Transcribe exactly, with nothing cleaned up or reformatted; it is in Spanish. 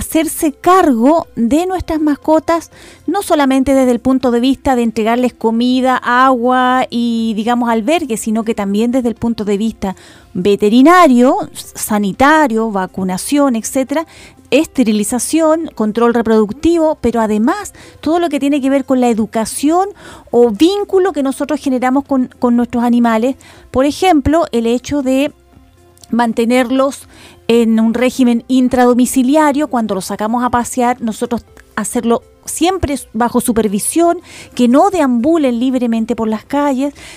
hacerse cargo de nuestras mascotas, no solamente desde el punto de vista de entregarles comida, agua y, digamos, albergue, sino que también desde el punto de vista veterinario, sanitario, vacunación, etcétera, esterilización, control reproductivo, pero además todo lo que tiene que ver con la educación o vínculo que nosotros generamos con, con nuestros animales. Por ejemplo, el hecho de mantenerlos en un régimen intradomiciliario, cuando los sacamos a pasear, nosotros hacerlo siempre bajo supervisión, que no deambulen libremente por las calles.